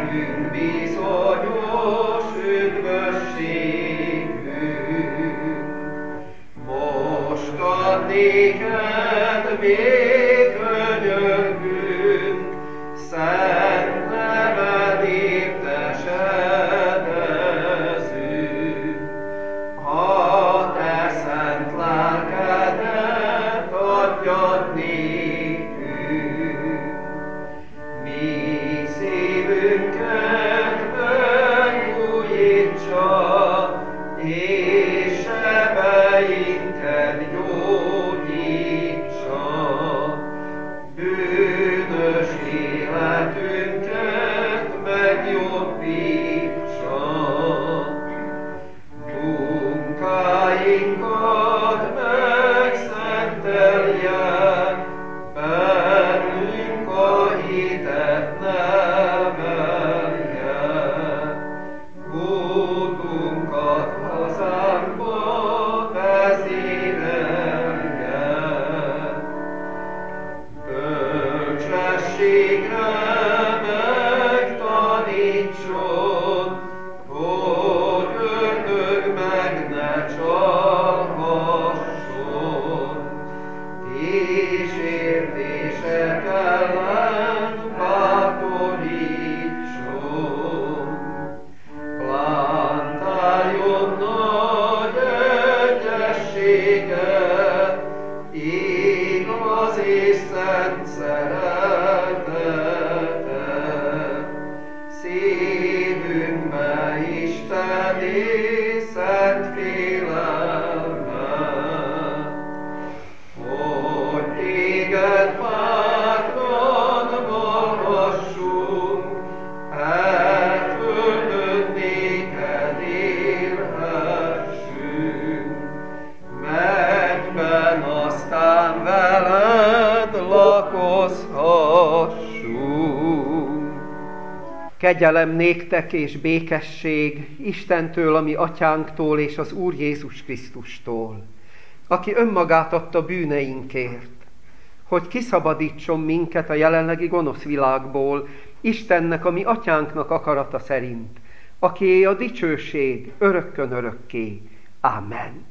nekünk bizonyos üdvösségünk. Most ad néked még könyörgünk, szent neved értesedezünk. Ha te szent lelkedet adjad nékünk, mi szívünket megújítsa, és sebeinket gyógyítsa, bűnös életünket megjobbítsa, munkáinkat megszentelje, bennünk a hitet nevelje, útunkat hazánkba vezérelje. Bölcsességre megtanítson, hogy ördög meg ne csalhasson, és értések ellen bátorítson. Plantáljon nagy egyességet, igaz és szent szeretetet, szívünkbe Isteni szent félelmet, hogy téged bátran vallhassunk, e földön néked élhessünk, mennyben aztán veled lakozhassunk. Kegyelem néktek és békesség Istentől, a mi atyánktól és az Úr Jézus Krisztustól, aki önmagát adta bűneinkért, hogy kiszabadítson minket a jelenlegi gonosz világból, Istennek, a mi atyánknak akarata szerint, akié a dicsőség örökkön örökké. Amen.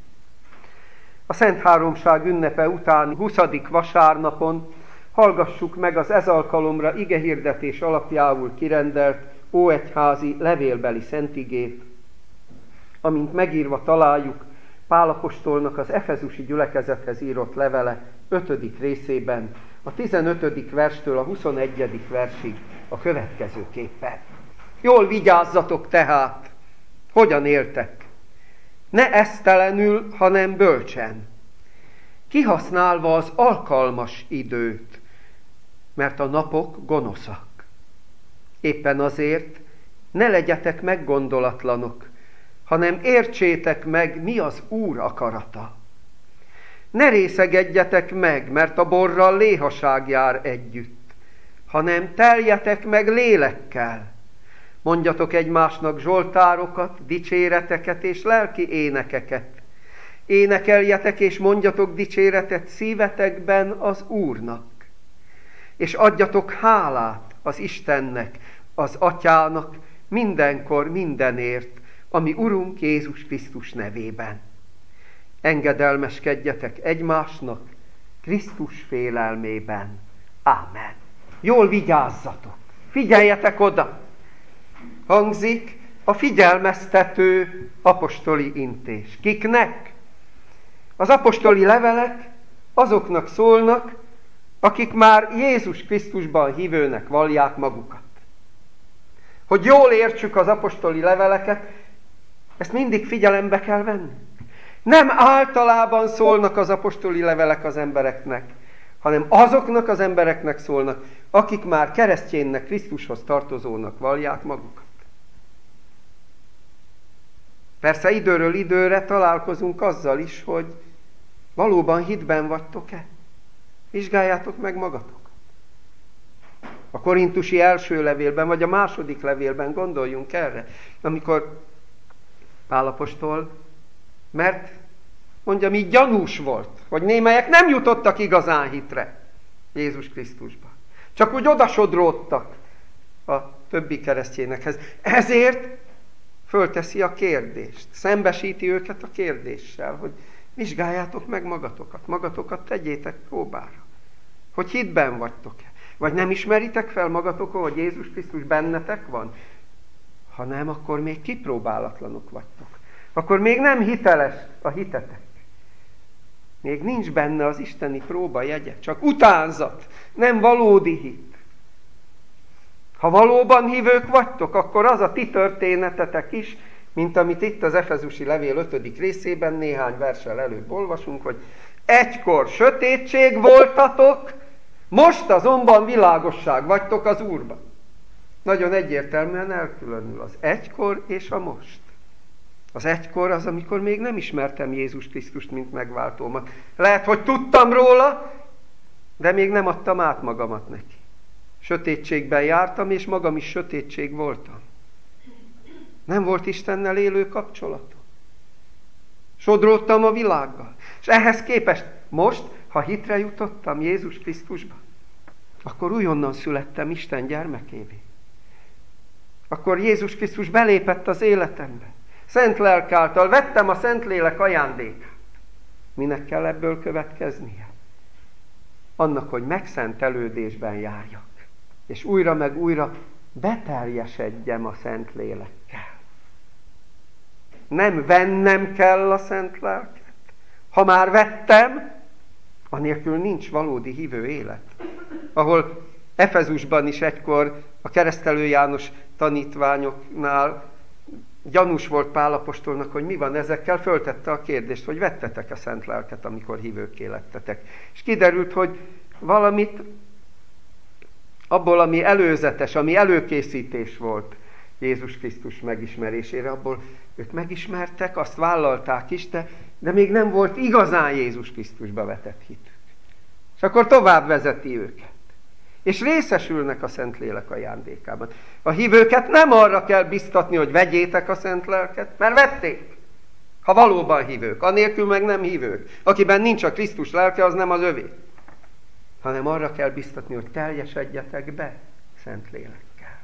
A Szent Háromság ünnepe után 20. vasárnapon hallgassuk meg az ez alkalomra igehirdetés alapjául kirendelt óegyházi levélbeli szentigét, amint megírva találjuk Pál apostolnak az efezusi gyülekezethez írott levele 5. részében, a 15. verstől a 21. versig a következőképpen. Jól vigyázzatok tehát, hogyan éltek. Ne esztelenül, hanem bölcsen, kihasználva az alkalmas időt, mert a napok gonoszak. Éppen azért ne legyetek meggondolatlanok, hanem értsétek meg, mi az Úr akarata. Ne részegedjetek meg, mert a borral léhaság jár együtt, hanem teljetek meg lélekkel. Mondjatok egymásnak zsoltárokat, dicséreteket és lelki énekeket. Énekeljetek és mondjatok dicséretet szívetekben az Úrnak. És adjatok hálát az Istennek, az Atyának mindenkor mindenért, ami Urunk Jézus Krisztus nevében. Engedelmeskedjetek egymásnak Krisztus félelmében. Ámen. Jól vigyázzatok, figyeljetek oda! Hangzik a figyelmeztető apostoli intés. Kiknek? Az apostoli levelek azoknak szólnak, akik már Jézus Krisztusban hívőnek vallják magukat. Hogy jól értsük az apostoli leveleket, ezt mindig figyelembe kell venni. Nem általában szólnak az apostoli levelek az embereknek, hanem azoknak az embereknek szólnak, akik már keresztjénnek, Krisztushoz tartozónak vallják magukat. Persze időről időre találkozunk azzal is, hogy valóban hitben vagytok-e? Vizsgáljátok meg magatokat. A korintusi első levélben, vagy a második levélben gondoljunk erre, amikor Pál apostol, mert mondja, mi gyanús volt, hogy némelyek nem jutottak igazán hitre Jézus Krisztusba. Csak úgy odasodródtak a többi keresztjénekhez. Ezért fölteszi a kérdést, szembesíti őket a kérdéssel, hogy vizsgáljátok meg magatokat tegyétek próbára, hogy hitben vagytok-e. Vagy nem ismeritek fel magatokon, hogy Jézus Krisztus bennetek van? Ha nem, akkor még kipróbálatlanok vagytok. Akkor még nem hiteles a hitetek. Még nincs benne az isteni próba jegye, csak utánzat, nem valódi hit. Ha valóban hívők vagytok, akkor az a ti történetetek is, mint amit itt az Efezusi levél 5. részében néhány verssel előbb olvasunk, hogy egykor sötétség voltatok, most azonban világosság vagytok az Úrban. Nagyon egyértelműen elkülönül az egykor és a most. Az egykor az, amikor még nem ismertem Jézus Krisztust, mint megváltómat. Lehet, hogy tudtam róla, de még nem adtam át magamat neki. Sötétségben jártam, és magam is sötétség voltam. Nem volt Istennel élő kapcsolatom. Sodródtam a világgal. És ehhez képest most, ha hitre jutottam Jézus Krisztusba, akkor újonnan születtem Isten gyermekévé. Akkor Jézus Krisztus belépett az életembe. Szent lelk által vettem a Szentlélek ajándékát. Minek kell ebből következnie? Annak, hogy megszentelődésben járjak. És újra meg újra beteljesedjem a Szentlélekkel. Nem vennem kell a Szent Lelket. Ha már vettem, anélkül nincs valódi hívő élet. Ahol Efezusban is egykor a Keresztelő János tanítványoknál gyanús volt Pál apostolnak, hogy mi van ezekkel, föltette a kérdést, hogy vettetek a Szent Lelket, amikor hívőkké lettetek. És kiderült, hogy valamit abból, ami előzetes, ami előkészítés volt Jézus Krisztus megismerésére, abból ők megismertek, azt vállalták is, de még nem volt igazán Jézus Krisztusba vetett hitük. És akkor tovább vezeti őket. És részesülnek a Szentlélek ajándékában. A hívőket nem arra kell biztatni, hogy vegyétek a Szent Lelket, mert vették. Ha valóban hívők, anélkül meg nem hívők. Akiben nincs a Krisztus lelke, az nem az övé. Hanem arra kell biztatni, hogy teljesedjetek be Szentlélekkel.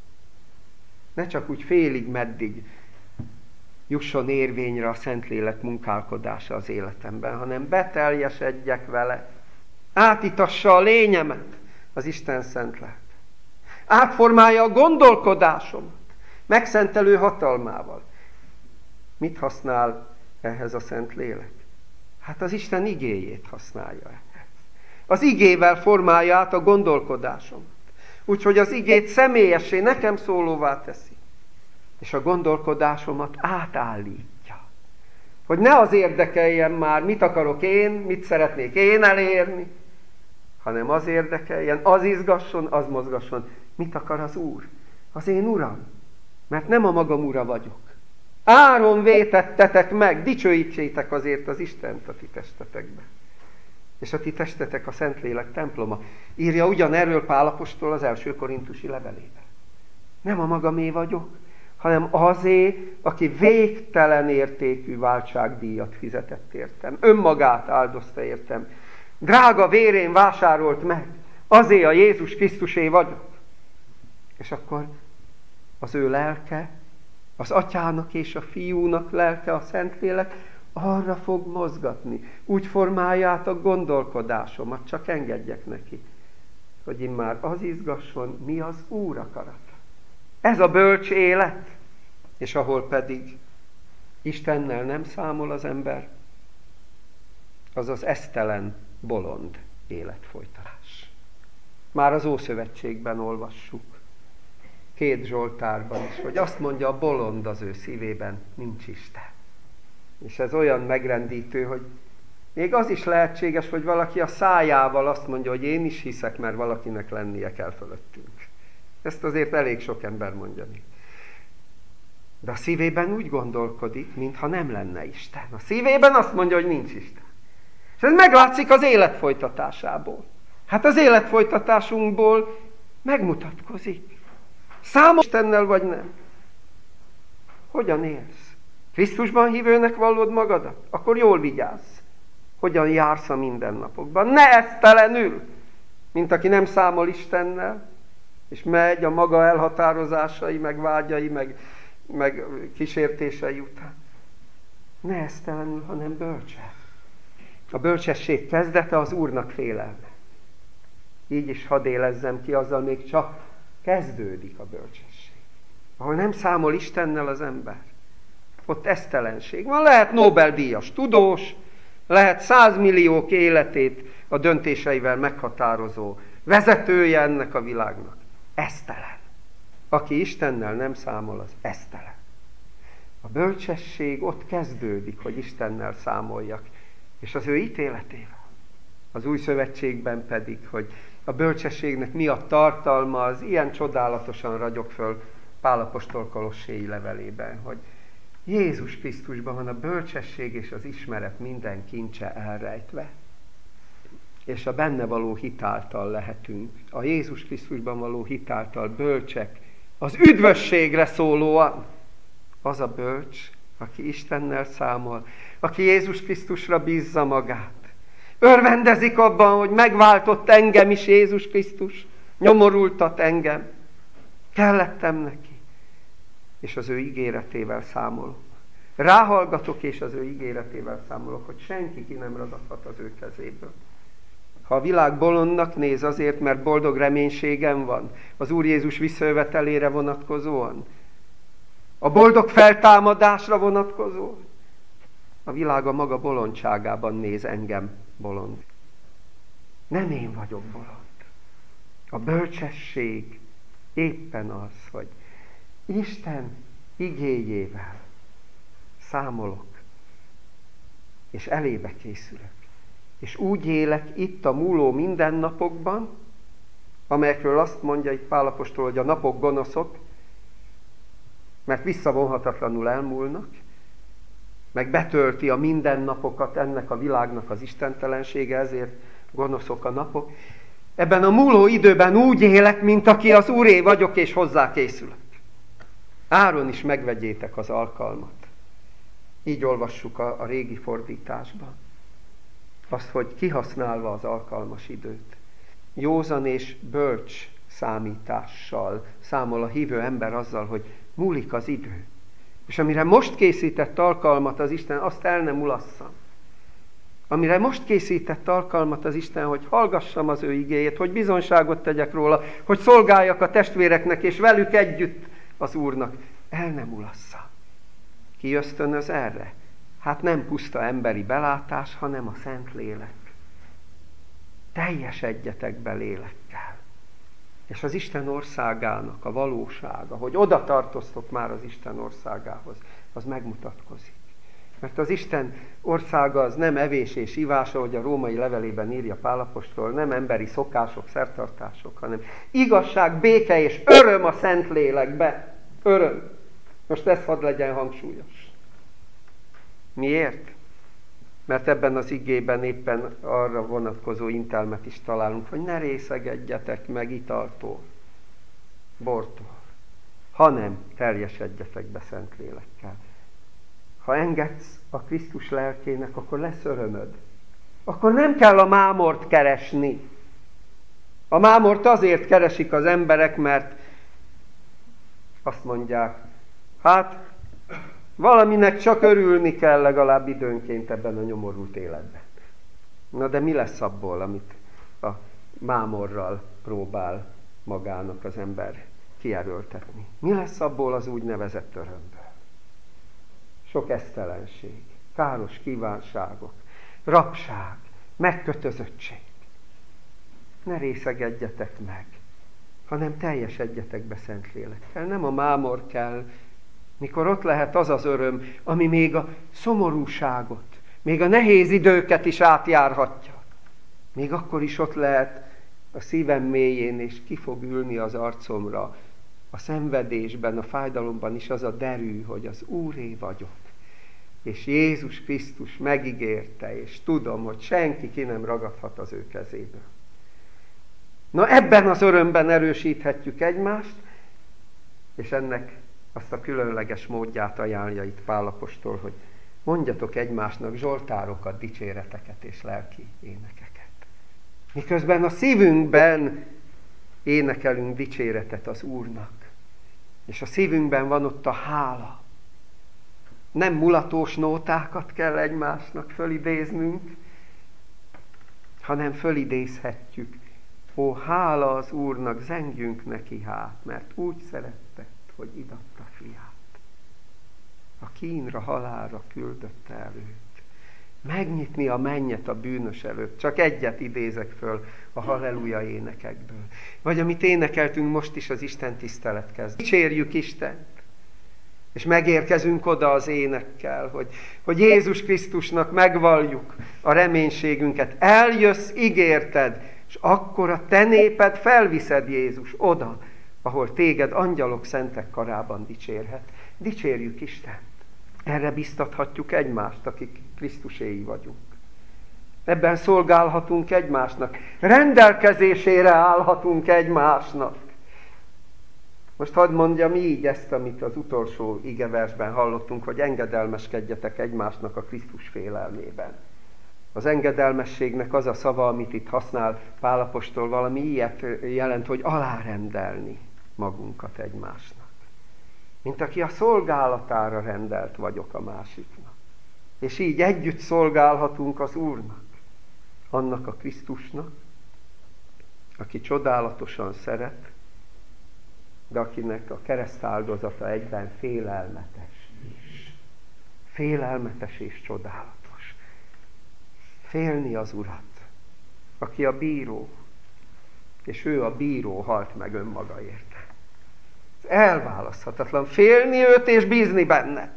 Ne csak úgy félig meddig jusson érvényre a Szentlélek munkálkodása az életemben, hanem beteljesedjek vele. Átitassa a lényemet az Isten szent lelke. Átformálja a gondolkodásomat megszentelő hatalmával. Mit használ ehhez a Szentlélek? Hát az Isten igéjét használja ehhez. Az igével formálja át a gondolkodásomat. Úgyhogy az igét személyessé, nekem szólóvá teszi. És a gondolkodásomat átállítja. Hogy ne az érdekeljen már, mit akarok én, mit szeretnék én elérni, hanem az érdekeljen, az izgasson, az mozgasson. Mit akar az Úr? Az én Uram. Mert nem a magam ura vagyok. Áron vétettetek meg, dicsőítsétek azért az Istent a ti testetekbe. És a ti testetek a Szentlélek temploma. Írja ugyanerről Pál apostol az első korintusi levelében. Nem a magamé vagyok, hanem azé, aki végtelen értékű váltságdíjat fizetett értem. Önmagát áldozta értem. Drága vérén vásárolt meg. Azé a Jézus Krisztusé vagyok. És akkor az ő lelke, az atyának és a fiúnak lelke, a Szentlélek arra fog mozgatni. Úgy formálja át a gondolkodásomat, csak engedjek neki, hogy immár az izgasson, mi az Úr akarata. Ez a bölcs élet, és ahol pedig Istennel nem számol az ember, az az esztelen, bolond életfolytatás. Már az Ószövetségben olvassuk, 2 Zsoltárban is, hogy azt mondja, a bolond az ő szívében nincs Isten. És ez olyan megrendítő, hogy még az is lehetséges, hogy valaki a szájával azt mondja, hogy én is hiszek, mert valakinek lennie kell fölöttünk. Ezt azért elég sok ember mondja még. De a szívében úgy gondolkodik, mintha nem lenne Isten. A szívében azt mondja, hogy nincs Isten. És ez meglátszik az élet folytatásából. Hát az életfolytatásunkból megmutatkozik. Számos Istennel vagy nem? Hogyan élsz? Krisztusban hívőnek vallod magadat? Akkor jól vigyázz. Hogyan jársz a mindennapokban? Ne esztelenül, mint aki nem számol Istennel, és megy a maga elhatározásai, meg vágyai, meg kísértései után. Ne esztelenül, hanem bölcsen. A bölcsesség kezdete az Úrnak félelme. Így is hadd élezzem ki, azzal még csak kezdődik a bölcsesség. Ahol nem számol Istennel az ember. Ott esztelenség van. Lehet Nobel-díjas tudós, lehet 100 milliók életét a döntéseivel meghatározó vezetője ennek a világnak. Esztelen. Aki Istennel nem számol, az esztelen. A bölcsesség ott kezdődik, hogy Istennel számoljak, és az ő ítéletével. Az Új Szövetségben pedig, hogy a bölcsességnek mi a tartalma, az ilyen csodálatosan ragyog föl Pál apostol kolosséi levelében, hogy Jézus Krisztusban van a bölcsesség és az ismeret minden kincse elrejtve. És a benne való hitáltal lehetünk, a Jézus Krisztusban való hitáltal bölcsek, az üdvösségre szólóan. Az a bölcs, aki Istennel számol, aki Jézus Krisztusra bízza magát. Örvendezik abban, hogy megváltott engem is Jézus Krisztus, nyomorultat engem. Kellettem neki, és az ő ígéretével számolok. Ráhallgatok, és az ő ígéretével számolok, hogy senki ki nem ragadhat az ő kezéből. Ha a világ bolondnak néz azért, mert boldog reménységem van, az Úr Jézus visszajövetelére vonatkozóan, a boldog feltámadásra vonatkozóan, a világ a maga bolondságában néz engem bolond. Nem én vagyok bolond. A bölcsesség éppen az, hogy Isten igéjével számolok, és elébe készülök. És úgy élek itt a múló mindennapokban, amelyekről azt mondja itt Pál apostol, hogy a napok gonoszok, mert visszavonhatatlanul elmúlnak, meg betölti a mindennapokat ennek a világnak az istentelensége, ezért gonoszok a napok. Ebben a múló időben úgy élek, mint aki az Úré vagyok, és hozzá készülök. Áron is megvegyétek az alkalmat. Így olvassuk a régi fordításban. Azt, hogy kihasználva az alkalmas időt, józan és bölcs számítással számol a hívő ember azzal, hogy múlik az idő. És amire most készített alkalmat az Isten, azt el nem mulasszam. Amire most készített alkalmat az Isten, hogy hallgassam az ő igéjét, hogy bizonyságot tegyek róla, hogy szolgáljak a testvéreknek, és velük együtt az Úrnak, el nem mulasszam. Ki ösztönöz erre? Hát nem puszta emberi belátás, hanem a Szentlélek. Teljesedjetek be lélekkel. És az Isten országának a valósága, hogy oda tartoztok már az Isten országához, az megmutatkozik. Mert az Isten országa az nem evés és ivás, ahogy a római levelében írja Pál apostol, nem emberi szokások, szertartások, hanem igazság, béke és öröm a Szentlélekbe. Öröm. Most ez hadd legyen hangsúlyos. Miért? Mert ebben az igében éppen arra vonatkozó intelmet is találunk, hogy ne részegedjetek meg italtól, bortól, hanem teljesedjetek be Szentlélekkel. Ha engedsz a Krisztus lelkének, akkor lesz örömöd. Akkor nem kell a mámort keresni. A mámort azért keresik az emberek, mert azt mondják, hát valaminek csak örülni kell legalább időnként ebben a nyomorult életben. Na de mi lesz abból, amit a mámorral próbál magának az ember kierőltetni? Mi lesz abból az úgynevezett örömből? Sok esztelenség, káros kívánságok, rabság, megkötözöttség. Ne részegedjetek meg, hanem teljesedjetek be Szentlélekkel. Nem a mámor kell, mikor ott lehet az az öröm, ami még a szomorúságot, még a nehéz időket is átjárhatja. Még akkor is ott lehet a szívem mélyén, és ki fog ülni az arcomra, a szenvedésben, a fájdalomban is az a derű, hogy az Úré vagyok. És Jézus Krisztus megígérte, és tudom, hogy senki ki nem ragadhat az ő kezéből. Na ebben az örömben erősíthetjük egymást, és ennek azt a különleges módját ajánlja itt Pál apostol, hogy mondjatok egymásnak zsoltárokat, dicséreteket és lelki énekeket. Miközben a szívünkben énekelünk dicséretet az Úrnak. És a szívünkben van ott a hála. Nem mulatós nótákat kell egymásnak fölidéznünk, hanem fölidézhetjük. Ó, hála az Úrnak, zengjünk neki hát, mert úgy szeretett, hogy idatta fiát. A kínra, halálra küldötte előtt. Megnyitni a mennyet a bűnös előtt. Csak egyet idézek föl a halleluja énekekből. Vagy amit énekeltünk most is az Isten tisztelet kezd. Dicsérjük Istent. És megérkezünk oda az énekkel, hogy Jézus Krisztusnak megvalljuk a reménységünket. Eljössz, ígérted, és akkor a te néped felviszed, Jézus, oda, ahol téged angyalok szentek karában dicsérhet. Dicsérjük Istent. Erre biztathatjuk egymást, akik Krisztuséi vagyunk. Ebben szolgálhatunk egymásnak. Rendelkezésére állhatunk egymásnak. Most hadd mondjam így ezt, amit az utolsó igeversben hallottunk, hogy engedelmeskedjetek egymásnak a Krisztus félelmében. Az engedelmességnek az a szava, amit itt használ Pál apostol, valami ilyet jelent, hogy alárendelni magunkat egymásnak. Mint aki a szolgálatára rendelt vagyok a másiknak. És így együtt szolgálhatunk az Úrnak, annak a Krisztusnak, aki csodálatosan szeret, de akinek a keresztáldozata egyben félelmetes is. Félelmetes és csodálatos. Félni az Urat, aki a bíró, és ő a bíró halt meg önmaga érte. Ez elválaszthatatlan. Félni őt és bízni benne.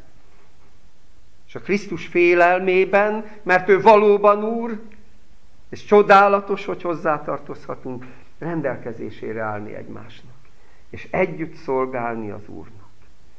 És a Krisztus félelmében, mert ő valóban Úr, és csodálatos, hogy hozzátartozhatunk, rendelkezésére állni egymásnak. És együtt szolgálni az Úrnak.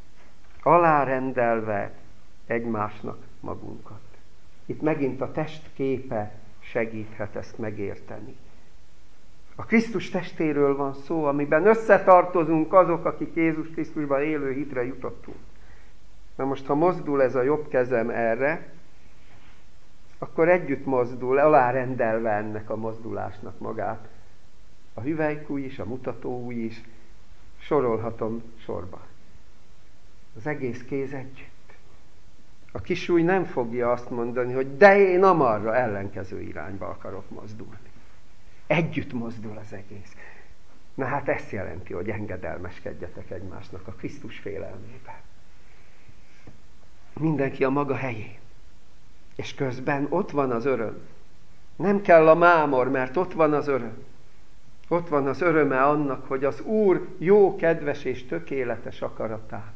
Alárendelve egymásnak magunkat. Itt megint a test képe segíthet ezt megérteni. A Krisztus testéről van szó, amiben összetartozunk azok, akik Jézus Krisztusban élő hitre jutottunk. Na most, ha mozdul ez a jobb kezem erre, akkor együtt mozdul, alárendelve ennek a mozdulásnak magát. A hüvelykúj is, a mutatóúj is, sorolhatom sorba. Az egész kéz együtt. A kisúj nem fogja azt mondani, hogy de én amarra ellenkező irányba akarok mozdulni. Együtt mozdul az egész. Na hát ezt jelenti, hogy engedelmeskedjetek egymásnak a Krisztus félelmében. Mindenki a maga helyén. És közben ott van az öröm. Nem kell a mámor, mert ott van az öröm. Ott van az öröme annak, hogy az Úr jó, kedves és tökéletes akaratát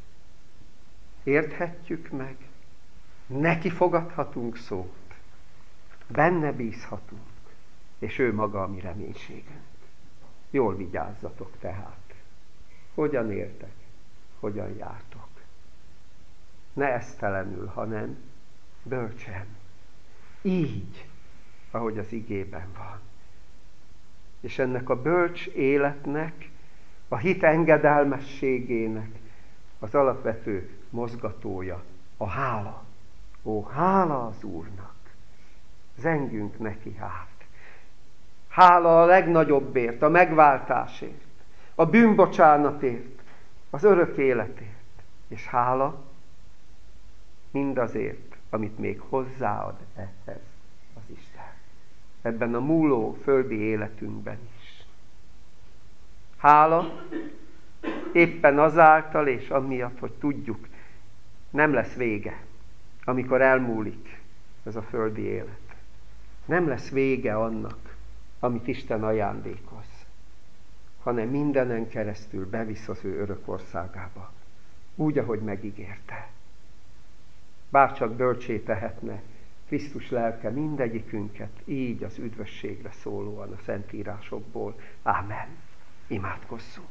érthetjük meg, neki fogadhatunk szót, benne bízhatunk, és ő maga a mi reménységünk. Jól vigyázzatok tehát. Hogyan éltek? Hogyan jártok? Ne esztelenül, hanem bölcsen. Így, ahogy az igében van. És ennek a bölcs életnek, a hit engedelmességének az alapvető mozgatója a hála. Ó, hála az Úrnak! Zengjünk neki hát! Hála a legnagyobbért, a megváltásért, a bűnbocsánatért, az örök életért. És hála mindazért, amit még hozzáad ehhez az Isten. Ebben a múló földi életünkben is. Hála éppen azáltal és amiatt, hogy tudjuk, nem lesz vége, amikor elmúlik ez a földi élet. Nem lesz vége annak, amit Isten ajándékoz, hanem mindenen keresztül bevisz az ő örök országába, úgy, ahogy megígérte. Bárcsak bölcsé tehetne Krisztus lelke mindegyikünket, így az üdvösségre szólóan a Szentírásokból. Ámen. Imádkozzunk.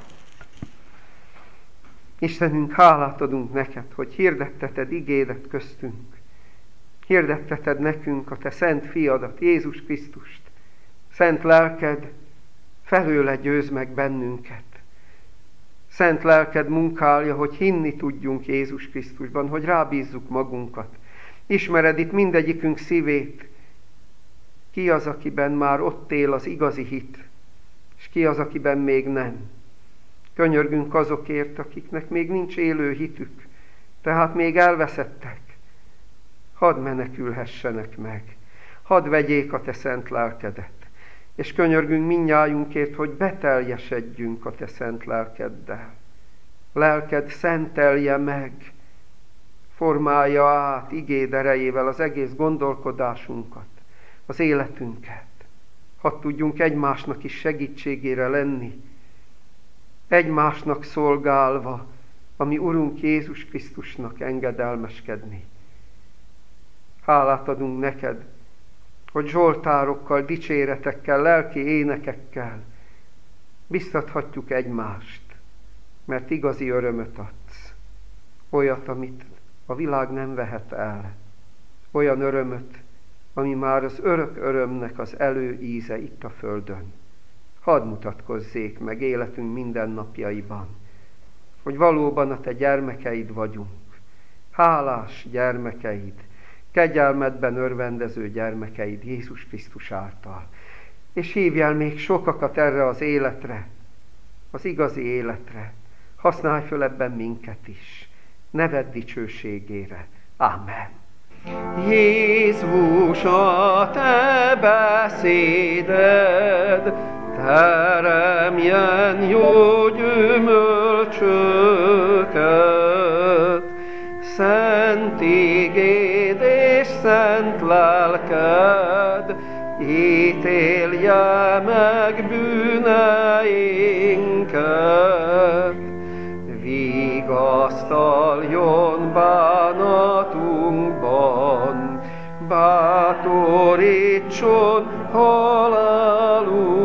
Istenünk, hálát adunk neked, hogy hirdetteted igédet köztünk. Hirdetteted nekünk a te szent fiadat, Jézus Krisztust. Szent lelked felőle győz meg bennünket. Szent lelked munkálja, hogy hinni tudjunk Jézus Krisztusban, hogy rábízzuk magunkat. Ismered itt mindegyikünk szívét. Ki az, akiben már ott él az igazi hit, és ki az, akiben még nem. Könyörgünk azokért, akiknek még nincs élő hitük, tehát még elveszettek. Hadd menekülhessenek meg, hadd vegyék a te szent lelkedet, és könyörgünk mindnyájunkért, hogy beteljesedjünk a te szent lelkeddel. Lelked szentelje meg, formálja át igéd erejével az egész gondolkodásunkat, az életünket. Hadd tudjunk egymásnak is segítségére lenni, egymásnak szolgálva, ami Urunk Jézus Krisztusnak engedelmeskedni. Hálát adunk neked, hogy zsoltárokkal, dicséretekkel, lelki énekekkel biztathatjuk egymást, mert igazi örömöt adsz. Olyat, amit a világ nem vehet el. Olyan örömöt, ami már az örök örömnek az előíze itt a földön. Hadd mutatkozzék meg életünk mindennapjaiban, hogy valóban a te gyermekeid vagyunk, hálás gyermekeid, kegyelmedben örvendező gyermekeid Jézus Krisztus által. És hívjál még sokakat erre az életre, az igazi életre. Használj föl ebben minket is, neved dicsőségére. Amen. Jézus, a te beszéded teremjen jó gyümölcsöket, szent igéd és szent lelked ítélje meg bűneinket, vigasztaljon bánatunkban, bátorítson halálunk.